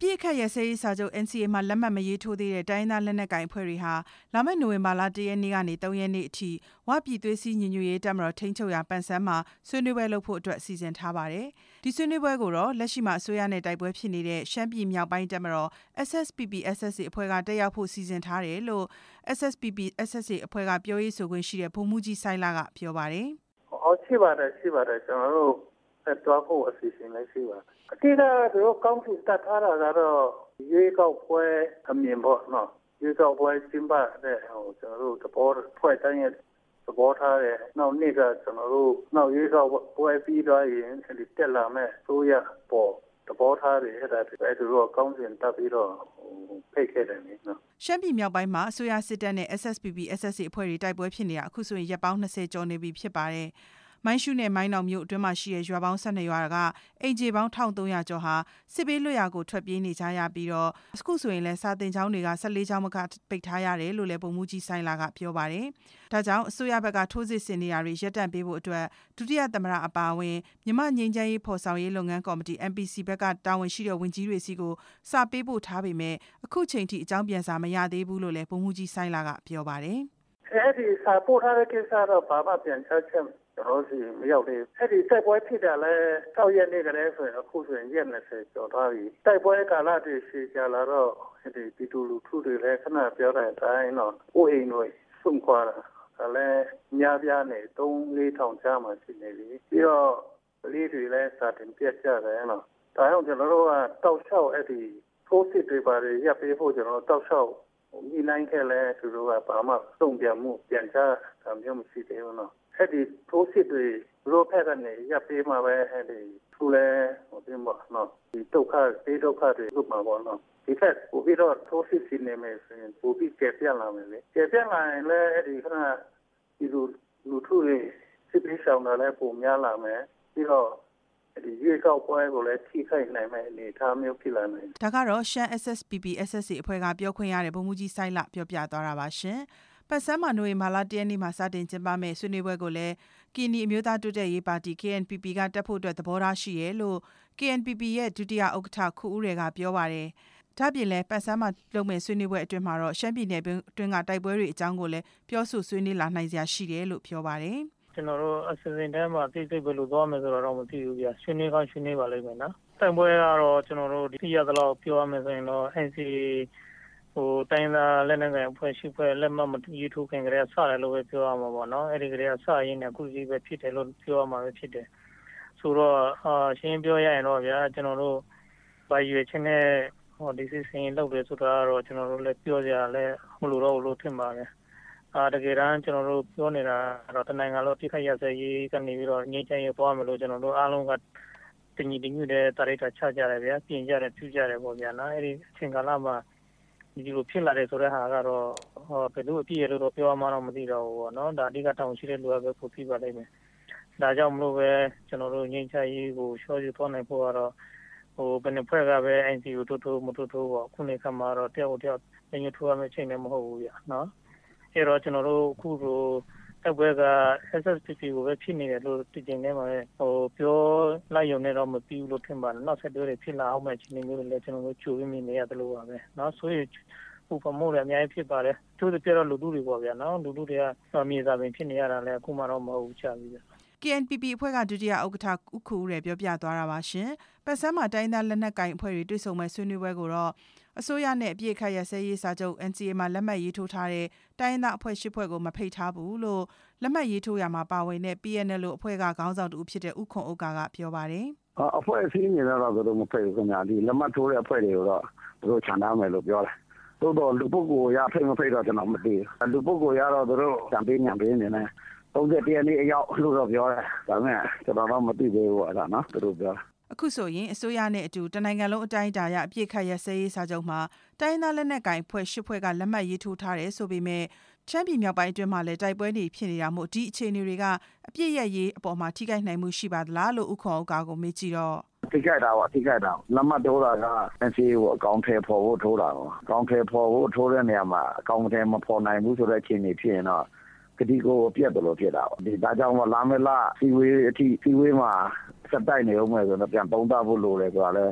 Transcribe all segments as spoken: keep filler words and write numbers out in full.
ပြည့်ခတ်ရစရေးစာချုပ် N C A မှာလက်မှတ်မရေးထိုးသေးတဲ့တိုင်းသားလက်နက်ကိုင်အဖွဲ့တွေဟာလာမယ့်နိုဝင်ဘာလတရက်နေ့ကနေသုံးရက်နေ့အထိဝပြည်သွေးစည်းညီညွတ်ရေးတပ်မတော်ထိန်းချုပ်ရာပန်ဆန်းမှာဆွေးနွေးပွဲလုပ်ဖို့အတွက်စီစဉ်ထားပါတယ်။ဒီဆွေးနွေးပွဲကိုတော့လက်ရှိမှာအစိုးရနဲ့တိုက်ပွဲဖြစ်နေတဲ့ရှမ်းပြည်မြောက်ပိုင်းတပ်မတော် S S P P S S A အဖွဲ့ကတက်ရောက်ဖို့စီစဉ်ထားတယ်လို့ S S P P S S A အဖွဲ့ကပြောရေးဆိုခွင့်ရှိတဲ့ဗိုလ်မှူးကြီးစိုင်းလကပြောပါတယ်။ဟုတ်ရှိပါတယ်ရှိပါတယ်ကျွန်တော်တို့ဆက်သွားဖို့အစီအစဉ်လည်းရှိပါတယ်။အတိအကျတော့ကောင်းစီတတ်ထားတာကတော့ရွေးကောက်ပွဲအမြင်ပေါ့နော်ရွေးကောက်ပွဲကျင်းပတဲ့ဟိုကျွန်တော်တို့သဘောဖွဲ့တိုင်းရဲ့သဘောထားတဲ့နောက်နေ့ကကျွန်တော်တို့နောက်ရွေးကောက်ပွဲပြီးတော့ရင်ဒီတက်လာမဲ့ဆိုရပေါ်သဘောထားတွေအဲ့ဒါအဲ့ဒါတော့ကောင်းစဉ်တက်ပြီးတော့ဖိတ်ခဲ့တယ်နော်ရှမ်းပြည်မြောက်ပိုင်းမှာအစိုးရစစ်တပ်နဲ့ S S P P S S A အဖွဲ့တွေတိုက်ပွဲဖြစ်နေတာအခုဆိုရင်ရက်ပေါင်း၂၀ကျော်နေပြီဖြစ်ပါတယ်။မိုင်းရှုနဲ့မိုင်းနောင်မြို့အတွင်းမှာရှိတဲ့ရွာပေါင်း၁၂ရွာကအိမ်ခြေပေါင်း၁၃၀၀ကျော်ဟာစစ်ဘေးလွတ်ရာကိုထွက်ပြေးနေကြရပြီးတော့အခုဆိုရင်လည်းစာသင်ကျောင်းတွေက၁၄ကျောင်းမကပိတ်ထားရတယ်လို့လည်းဗိုလ်မှူးကြီးစိုင်းလာကပြောပါတယ်။ဒါကြောင့်အစိုးရဘက်ကထိုးစစ်ဆင်နေတာတွေရပ်တန့်ပေးဖို့အတွက်ဒုတိယသမ္မတအပါအဝင်မြန်မာငြိမ်းချမ်းရေးဖော်ဆောင်ရေးလုပ်ငန်းကော်မတီ M P C ဘက်ကတာဝန်ရှိတဲ့ဝန်ကြီးတွေစီကိုစာပေးပို့ထားပေမဲ့အခုချိန်ထိအကြောင်းပြန်စာမရသေးဘူးလို့လည်းဗိုလ်မှူးကြီးစိုင်းလာကပြောပါတယ်။အဲဒီစာပို့ထားတဲ့ကိစ္စတော့ဘာမှပြန်ချက်ချက်ကျွန်တော်စီမရောက်သေးဘူးအဲ့ဒီတိုက်ပွဲဖြစ်တာလဲ၆ရက်နေ့ကလေးဆိုရင်အခုဆိုရင်ရက်၂၀ကျော်သွားပြီတိုက်ပွဲကာလတွေရှိကြလာတော့ဒီပြည်သူလူထုတွေလည်းခဏပြောတဲ့အတိုင်းတော့ဥအိမ်တွေဆုံးခွာတာဒါလည်းများပြားနေ၃လေးထောင်ကြားမှရှိနေပြီပြီးတော့လေးတွေလည်းစာတင်ပြတ်ကြတယ်နော်ဒါကြောင့်ကျွန်တော်တို့ကတောက်လျှောက်အဲ့ဒီထိုးစစ်တွေပါတွေရပ်ပေးဖို့ကျွန်တော်တောက်လျှောက်ဒီနိုင်ခဲ့လဲသူတို့ကဘာမှစုံပြန်မှုပြန်ချတာမျိုးမရှိသေးဘူးနော်အဲ့ဒီထိုးစစ်တွေရိုးဖက်ကနေရပ်ပေးမှာပဲအဲ့ဒီသူလဲဟိုဒီမှာနော်ဒီဒုက္ခဒီဒုက္ခတွေလွတ်မှာပေါ့နော်ဒီဖက်ပို့ပြီးတော့ထိုးစစ်စီနေမယ်ဆိုရင်ပို့ပြီးကျေပြတ်လာမယ်လေကျေပြတ်လာရင်လည်းအဲ့ဒီခဏဒီလူလူထုတွေစစ်ပေးဆောင်တာလည်းပုံများလာမယ်ပြီးတော့ဒီရွေးကောက်ပွဲကိုလည်းထိခိုက်နိုင်မယ့်အနေအထားမျိုးဖြစ်လာနိုင်ဒါကတော့ရှမ်း S S P P S S A အဖွဲ့ကပြောခွင့်ရတဲ့ဗိုလ်မှူးကြီးစိုင်းလပြောပြသွားတာပါရှင်ပတ်စမ်းမှာနိုဝင်ဘာလတရက်နေ့မှာစတင်ကျင်းပမယ့်ဆွေးနွေးပွဲကိုလည်းကီနီအမျိုးသားတိုးတက်ရေးပါတီ K N P P ကတက်ဖို့အတွက်သဘောထားရှိရဲလို့ K N P P ရဲ့ဒုတိယဥက္ကဋ္ဌခုဦးရေကပြောပါတယ်။ဒါပြင်လည်းပတ်စမ်းမှာလုပ်မယ့်ဆွေးနွေးပွဲအတွင်းမှာတော့ရှမ်းပြည်နယ်အတွင်းကတိုက်ပွဲတွေအကြောင်းကိုလည်းပြောဆိုဆွေးနွေးလာနိုင်စရာရှိတယ်လို့ပြောပါတယ်။ကျွန်တော်တို့အစီအစဉ်ထဲမှာသိသိပဲလို့သွားမယ်ဆိုတော့မသိဘူးဗျာဆွေးနွေးကောင်းဆွေးနွေးပါလိမ့်မယ်နော်။တိုက်ပွဲကတော့ကျွန်တော်တို့ဒီရသလောက်ပြောရမယ်ဆိုရင်တော့ N C Aဟိုတိုင်းသားလက်နက်ကိုင်အဖွဲ့ရှိဖွဲ့လက်မှတ်မရေးထိုးခင်ကလေးဆရတယ်လို့ပဲပြောရမှာပေါ့နော်အဲ့ဒီကလေးကစရင်းနဲ့အခုကြီးပဲဖြစ်တယ်လို့ပြောရမှာပဲဖြစ်တယ်ဆိုတော့အာရှင်းပြောရရင်တော့ဗျာကျွန်တော်တို့ဘာရွေချင်းနဲ့ဟိုဒီစီစဉ်လုပ်တယ်ဆိုတာတော့ကျွန်တော်တို့လည်းပြောကြရလဲမလို့တော့လို့ထင်ပါတယ်အာတကယ်တမ်းကျွန်တော်တို့ပြောနေတာတော့တနိုင်ငံလုံးပြစ်ခတ်ရစရေးကနေပြီးတော့ငြိမ်းချမ်းရေးသွားမယ်လို့ကျွန်တော်တို့အားလုံးကတညီတညွတ်တဲ့တာရိတာချကြတယ်ဗျာပြင်ကြတယ်ပြကြတယ်ပေါ့ဗျာနော်အဲ့ဒီအချိန်ကာလမှာဒီလိုဖြစ်လာတယ်ဆိုတဲ့ဟာကတော့ဟောဘယ်လိုအပြည့်ရလို့တော့ပြောမှတော့မသိတော့ဘူးပေါ့နော်ဒါအဓိကတောင်းရှိတဲ့လူကပဲပို့ပြပါလိမ့်မယ်ဒါကြောင့်မလို့ပဲကျွန်တော်တို့ငြိမ်းချမ်းရေးကိုရှော့ယူသွားနိုင်ဖို့ကတော့ဟိုဘယ်နှစ်ဖွဲ့ကပဲ N C A ကိုတိုးတိုးမတိုးတိုးပေါ့ခုနေခါမှာတော့တယောက်တယောက်ညညထိုးရမယ့်ချိန်လည်းမဟုတ်ဘူးဗျာနော်အဲ့တော့ကျွန်တော်တို့အခုလိုတပ်ပွဲက S S P P ကိုပဲဖြစ်နေတယ်လို့တည်ကျင်နေမှာဟိုပြောလိုက်ရုံနဲ့တော့မပြီးဘူးလို့ထင်ပါတယ်နောက်ဆက်တွဲတွေဖြစ်လာအောင်မဲ့ချိန်မျိုးတွေလည်းကျွန်တော်တို့ကြိုပြီးမြင်နေရတယ်လို့ပါပဲเนาะဆိုရင်ပူပမိုးလည်းအများကြီးဖြစ်ပါတယ်သူတို့ပြတော့လူလူတွေပေါ့ဗျာเนาะလူလူတွေကမြေစာပင်ဖြစ်နေရတာလည်းအခုမှတော့မဟုတ်ချပြီဗျ K N P P အဖွဲ့ကဒုတိယဥက္ကဋ္ဌဥက္ခုဦးရပြောပြသွားတာပါရှင်ပတ်စမ်းမှာတိုင်းသားလက်နက်ကိုင်အဖွဲ့တွေတွေ့ဆုံမဲ့ဆွေးနွေးပွဲကိုတော့အစိုးရနဲ့အပြည့်ခတ်ရစဲရေးစာချုပ် N C A မှာလက်မှတ်ရေးထိုးထားတဲ့တိုင်းသားအဖွဲ့ရှစ်ဖွဲ့ကိုမဖိတ်ထားဘူးလို့လက်မှတ်ရေးထိုးရမှာပါဝင်တဲ့ P N L လို့အဖွဲ့ကခေါင်းဆောင်တူဖြစ်တဲ့ဥခွန်ဥက္ကာကပြောပါတယ်အဖွဲ့အစည်းအနေနဲ့တော့သူတို့မဖိတ်ဘူးခင်ဗျာဒီလက်မှတ်ထိုးတဲ့အဖွဲ့တွေကိုတော့သူတို့ခြံထားမယ်လို့ပြောတယ်သို့တော့လူပုဂ္ဂိုလ်ရဖိတ်မဖိတ်တော့ကျွန်တော်မသိဘူးလူပုဂ္ဂိုလ်ရတော့သူတို့ခြံပေးညံပေးနေတယ်သုံး၁ရက်နေ့အရောက်လို့တော့ပြောတယ်ဒါပေမဲ့ကျွန်တော်တော့မသိသေးဘူးအဲ့ဒါနော်သူတို့ပြောအခုဆိုရင်အစိုးရနဲ့အတူတနိုင်ငံလုံးအတိုင်းအတာရအပြည့်ခတ်ရစဲရေးစာချုပ်မှာတိုင်းသားလက်နက်ကိုင်ဖွဲ့ရှစ်ဖွဲ့ကလက်မှတ်ရေးထိုးထားတယ်ဆိုပေမဲ့ချမ်းပြည်မြောက်ပိုင်းအတွင်းမှာလည်းတိုက်ပွဲတွေဖြစ်နေတာမို့ဒီအခြေအနေတွေကအပြည့်ရရေးအပေါ်မှာထိခိုက်နိုင်မှုရှိပါသလားလို့ဥခွန်ဥက္ကာကိုမေးကြည့်တော့ထိခိုက်တာပါထိခိုက်တာလက်မှတ်ထိုးတာက N C A ကိုအကောင့်ထဲပေါ်ဖို့ထိုးတာပေါ့အကောင့်ထဲပေါ်ဖို့ထိုးတဲ့နေရာမှာအကောင့်ထဲမပေါ်နိုင်ဘူးဆိုတဲ့အခြေအနေဖြစ်ရင်တော့ကတိကိုပြတ်တယ်လို့ဖြစ်တာပေါ့ဒီဒါကြောင့်လာမယ့်လစီဝေးအထိစီဝေးမှာစက်တိုက်နေအောင်မယ်ဆိုတော့ပြန်ပုံသားဖို့လိုတယ်ဆိုတာလဲ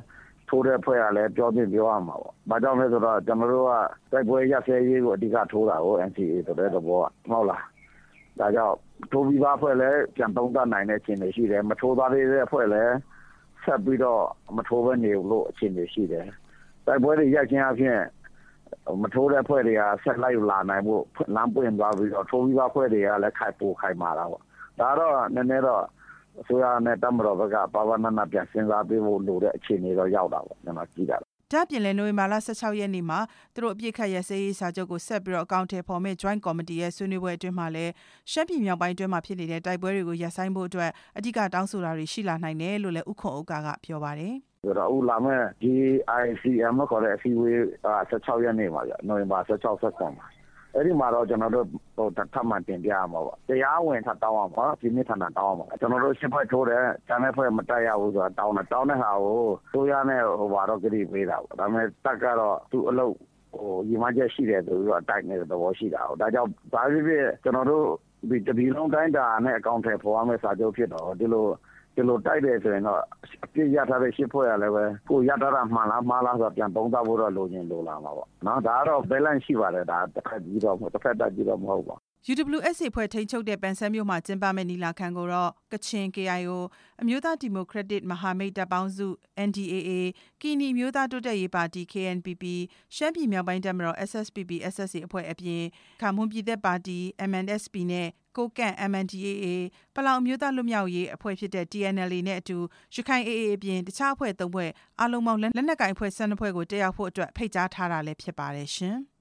ထိုးတဲ့ဖွဲ့ကလည်းပြောတင်ပြောရမှာပေါ့။ဘာကြောင့်လဲဆိုတော့ကျွန်တော်တို့ကတိုက်ပွဲရစဲရေးကိုအဓိကထိုးတာကို N C A ဆိုတဲ့သဘောကဟုတ်လား။ဒါကြောင့်ထိုးပြီးသားဖွဲ့လည်းပြန်သုံးသပ်နိုင်တဲ့အခြေအနေရှိတယ်။မထိုးသားသေးတဲ့ဖွဲ့လည်းဆက်ပြီးတော့မထိုးဘဲနေလို့အခြေအနေရှိတယ်။တိုက်ပွဲတွေရက်ချင်းအဖြစ်မထိုးတဲ့ဖွဲ့တွေကဆက်လိုက်လာနိုင်ဖို့လမ်းပွင့်သွားပြီးတော့ထိုးပြီးသားဖွဲ့တွေကလည်းခိုက်ပိုခိုက်မာတာပေါ့။ဒါတော့နည်းနည်းတော့အစိုးရနဲ့တပ်မတော်ဘက်ကပါဝါနာနာပြန်စဉ်းစားပေးဖို့လိုတဲ့အခြေအနေတော့ရောက်တာပေါ့ကျွန်တော်ကြည့်တာ။ဒါပြင်လဲနိုဝင်ဘာလ十၆ရက်နေ့မှာသူတို့အပြစ်ခတ်ရစရေးစာချုပ်ကိုဆက်ပြီးတော့အကောင့်ထဲပေါ်မဲ့ Joint Committee ရဲ့ဆွေးနွေးပွဲအတွင်းမှာလည်းရှမ်းပြည်မြောက်ပိုင်းအတွင်းမှာဖြစ်နေတဲ့တိုက်ပွဲတွေကိုရပ်ဆိုင်းဖို့အတွက်အဓိကတောင်းဆိုတာတွေရှိလာနိုင်တယ်လို့လည်းဥခွန်ဥက္ကာကပြောပါတယ်။ဆိုတော့ဦးလာမဲ့ G I C M ခေါ်တဲ့အစည်းအဝေး十၆ရက်နေ့မှာပြနိုဝင်ဘာ十၆ 十၇မှာအဲ့ဒီမှာတော့ကျွန်တော်တို့ဟိုထပ်မှန်တင်ပြရမှာပေါ့တရားဝင်ထပ်တောင်းအောင်ပါဒီနေ့ထပ်မှန်တောင်းအောင်ပါကျွန်တော်တို့ရှင်းဖွဲ့ထိုးတယ်ကျန်တဲ့ဖွဲ့မတက်ရဘူးဆိုတာတောင်းတယ်တောင်းတဲ့ဟာကိုဆိုရနဲ့ဟိုဘာတော့ကြည့်ပေးတာပေါ့ဒါပေမဲ့တက်ကတော့သူ့အလုပ်ဟိုညီမချက်ရှိတယ်ဆိုပြီးတော့တိုက်နေတဲ့သဘောရှိတာပေါ့ဒါကြောင့်ဘာဖြစ်ဖြစ်ကျွန်တော်တို့ဒီတပီလုံးတိုင်းတာနဲ့အကောင့်ထဲပေါ်ရမယ့်စာချုပ်ဖြစ်တော့ဒီလိုဒီလိုတိုက်တယ်ဆိုရင်တော့အပြည့်ရထားတဲ့ရှစ်ဖွဲ့ရလည်းပဲကိုရထားတာမှန်လားမှားလားဆိုတော့ပြန်သုံးသပ်ဖို့တော့လိုချင်လိုလာမှာပေါ့နော်ဒါကတော့ balance ရှိပါတယ်ဒါတစ်ခါကြီးတော့တစ်ဖက်တက်ကြီးတော့မဟုတ်ပါ U W S A ဖွဲ့ထိန်းချုပ်တဲ့ပန်ဆန်းမြို့မှာကျင်းပမဲ့နီလာခံကိုတော့ကချင် K I O အမျိုးသားဒီမိုကရက်တစ်မဟာမိတ်တပ်ပေါင်းစု N D A A ကီနီမျိုးသားတိုးတက်ရေးပါတီ K N P P ရှမ်းပြည်မြောက်ပိုင်းတပ်မတော် S S P P S S A အဖွဲ့အပြင်ခါမွန်ပြည်သက်ပါတီ M N S P နဲ့ကိုကန့် M N D A A ပလောင်မျိုးသားလွတ်မြောက်ရေးအဖွဲ့ဖြစ်တဲ့ T N L A နဲ့အတူရခိုင် A A အပြင်တခြားအဖွဲ့သုံးဖွဲ့အလုံးပေါင်းလက်နက်ကိုင်အဖွဲ့ဆယ်နှစ်ဖွဲ့ကိုတက်ရောက်ဖို့အတွက်ဖိတ်ကြားထားတာလည်းဖြစ်ပါတယ်ရှင်။